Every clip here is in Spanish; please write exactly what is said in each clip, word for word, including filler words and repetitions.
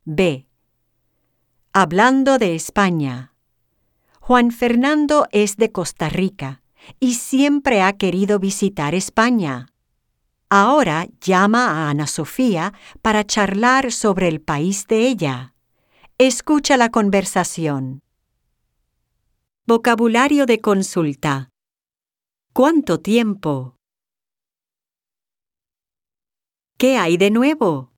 B. Hablando de España. Juan Fernando es de Costa Rica y siempre ha querido visitar España. Ahora llama a Ana Sofía para charlar sobre el país de ella. Escucha la conversación. Vocabulario de consulta. ¿Cuánto tiempo? ¿Qué hay de nuevo?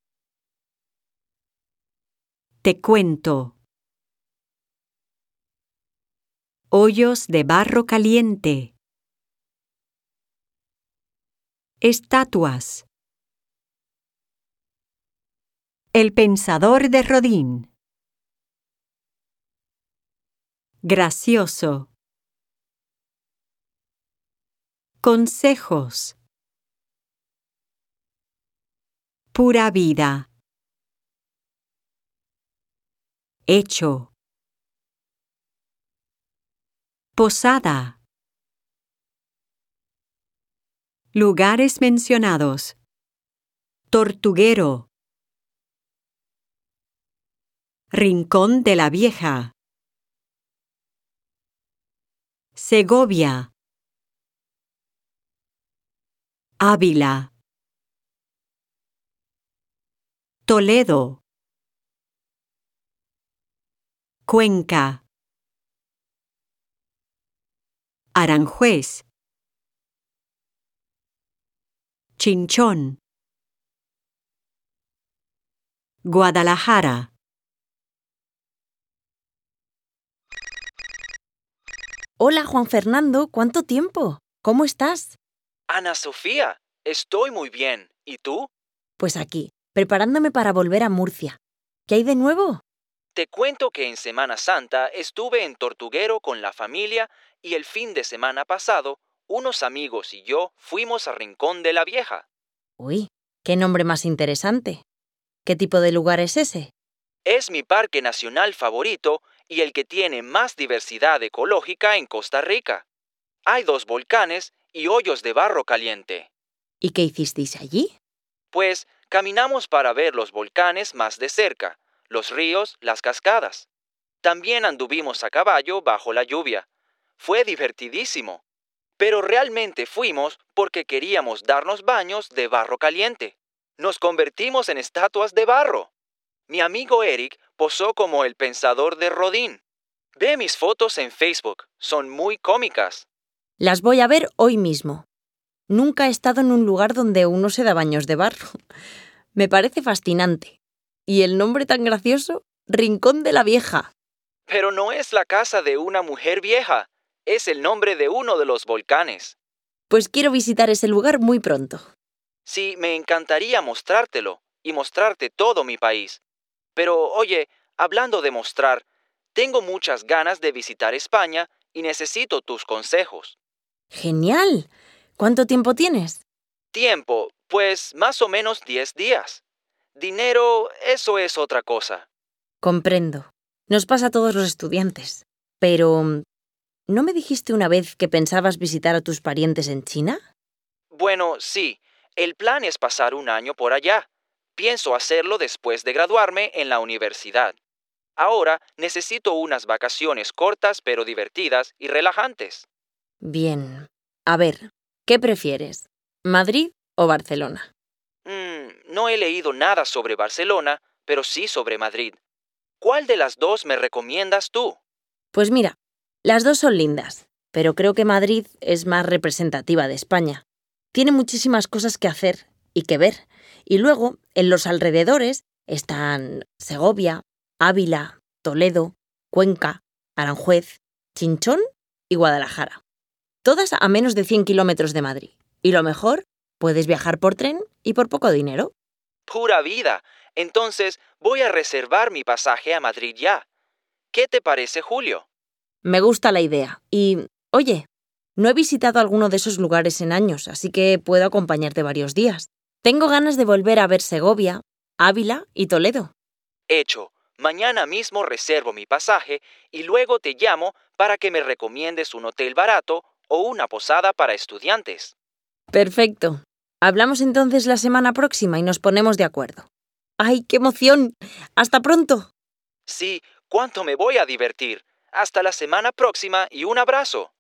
Te cuento. Hoyos de barro caliente. Estatuas. El pensador de Rodin. Gracioso. Consejos. Pura vida. Hecho. Posada. Lugares mencionados. Tortuguero. Rincón de la Vieja. Segovia. Ávila. Toledo. Cuenca. Aranjuez. Chinchón. Guadalajara. Hola, Juan Fernando, ¿cuánto tiempo? ¿Cómo estás? Ana Sofía, estoy muy bien. ¿Y tú? Pues aquí, preparándome para volver a Murcia. ¿Qué hay de nuevo? Te cuento que en Semana Santa estuve en Tortuguero con la familia y el fin de semana pasado, unos amigos y yo fuimos a Rincón de la Vieja. Uy, qué nombre más interesante. ¿Qué tipo de lugar es ese? Es mi parque nacional favorito y el que tiene más diversidad ecológica en Costa Rica. Hay dos volcanes y hoyos de barro caliente. ¿Y qué hicisteis allí? Pues caminamos para ver los volcanes más de cerca, los ríos, las cascadas. También anduvimos a caballo bajo la lluvia. Fue divertidísimo. Pero realmente fuimos porque queríamos darnos baños de barro caliente. Nos convertimos en estatuas de barro. Mi amigo Eric posó como el pensador de Rodin. Ve mis fotos en Facebook, son muy cómicas. Las voy a ver hoy mismo. Nunca he estado en un lugar donde uno se da baños de barro. Me parece fascinante. ¿Y el nombre tan gracioso? Rincón de la Vieja. Pero no es la casa de una mujer vieja, es el nombre de uno de los volcanes. Pues quiero visitar ese lugar muy pronto. Sí, me encantaría mostrártelo y mostrarte todo mi país. Pero, oye, hablando de mostrar, tengo muchas ganas de visitar España y necesito tus consejos. ¡Genial! ¿Cuánto tiempo tienes? Tiempo, pues más o menos diez días. Dinero, eso es otra cosa. Comprendo. Nos pasa a todos los estudiantes. Pero, ¿no me dijiste una vez que pensabas visitar a tus parientes en China? Bueno, sí, el plan es pasar un año por allá. Pienso hacerlo después de graduarme en la universidad. Ahora necesito unas vacaciones cortas pero divertidas y relajantes. Bien. A ver, ¿qué prefieres? ¿Madrid o Barcelona? Mm, no he leído nada sobre Barcelona, pero sí sobre Madrid. ¿Cuál de las dos me recomiendas tú? Pues mira, las dos son lindas, pero creo que Madrid es más representativa de España. Tiene muchísimas cosas que hacer y que ver. Y luego, en los alrededores, están Segovia, Ávila, Toledo, Cuenca, Aranjuez, Chinchón y Guadalajara. Todas a menos de cien kilómetros de Madrid. Y lo mejor, puedes viajar por tren y por poco dinero. ¡Pura vida! Entonces voy a reservar mi pasaje a Madrid ya. ¿Qué te parece, Julio? Me gusta la idea. Y, oye, no he visitado alguno de esos lugares en años, así que puedo acompañarte varios días. Tengo ganas de volver a ver Segovia, Ávila y Toledo. Hecho. Mañana mismo reservo mi pasaje y luego te llamo para que me recomiendes un hotel barato o una posada para estudiantes. Perfecto. Hablamos entonces la semana próxima y nos ponemos de acuerdo. ¡Ay, qué emoción! ¡Hasta pronto! Sí, ¿cuánto me voy a divertir? Hasta la semana próxima y un abrazo.